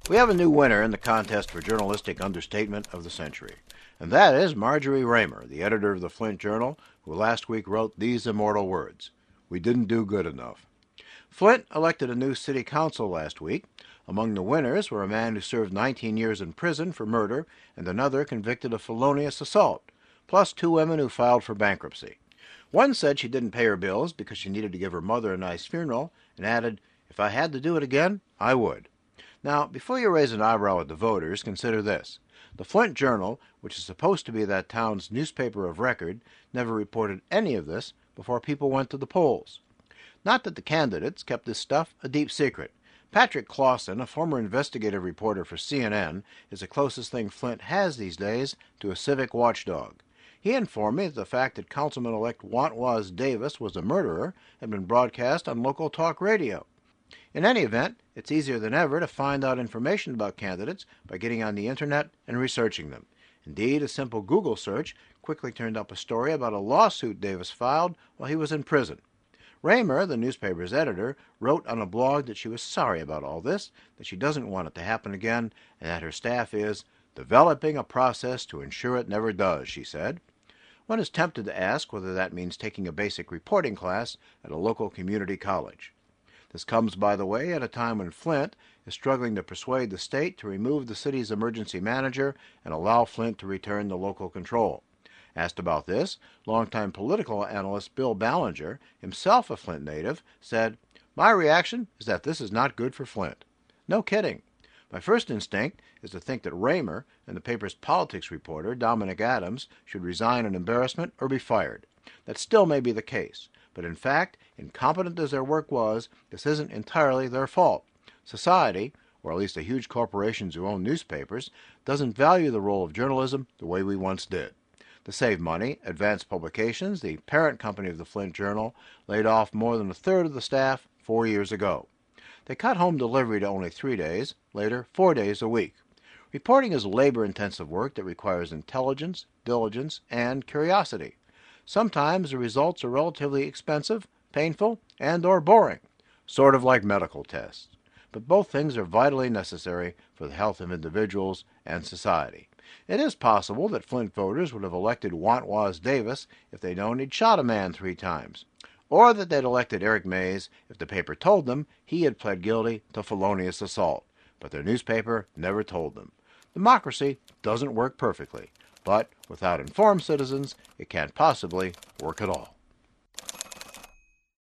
We have a new winner in the contest for journalistic understatement of the century, and that is Marjorie Raymer, the editor of the Flint Journal, who last week wrote these immortal words: "We didn't do good enough." Flint elected a new city council last week. Among the winners were a man who served 19 years in prison for murder and another convicted of felonious assault, plus two women who filed for bankruptcy. One said she didn't pay her bills because she needed to give her mother a nice funeral, and added, "If I had to do it again, I would." Now, before you raise an eyebrow at the voters, consider this. The Flint Journal, which is supposed to be that town's newspaper of record, never reported any of this before people went to the polls. Not that the candidates kept this stuff a deep secret. Patrick Clausen, a former investigative reporter for CNN, is the closest thing Flint has these days to a civic watchdog. He informed me that the fact that Councilman-elect Wantwaz Davis was a murderer had been broadcast on local talk radio. In any event, it's easier than ever to find out information about candidates by getting on the internet and researching them. Indeed, a simple Google search quickly turned up a story about a lawsuit Davis filed while he was in prison. Raymer, the newspaper's editor, wrote on a blog that she was sorry about all this, that she doesn't want it to happen again, and that her staff is developing a process to ensure it never does, she said. One is tempted to ask whether that means taking a basic reporting class at a local community college. This comes, by the way, at a time when Flint is struggling to persuade the state to remove the city's emergency manager and allow Flint to return to local control. Asked about this, longtime political analyst Bill Ballinger, himself a Flint native, said, "My reaction is that this is not good for Flint." No kidding. My first instinct is to think that Raymer and the paper's politics reporter, Dominic Adams, should resign in embarrassment or be fired. That still may be the case. But in fact, incompetent as their work was, this isn't entirely their fault. Society, or at least the huge corporations who own newspapers, doesn't value the role of journalism the way we once did. To save money, Advanced Publications, the parent company of the Flint Journal, laid off more than a third of the staff 4 years ago. They cut home delivery to only 3 days, later 4 days a week. Reporting is labor-intensive work that requires intelligence, diligence, and curiosity. Sometimes the results are relatively expensive, painful, and/or boring, sort of like medical tests. But both things are vitally necessary for the health of individuals and society. It is possible that Flint voters would have elected Wantwaz Davis if they'd known he'd shot a man 3 times, or that they'd elected Eric Mays if the paper told them he had pled guilty to felonious assault. But their newspaper never told them. Democracy doesn't work perfectly, but without informed citizens, it can't possibly work at all.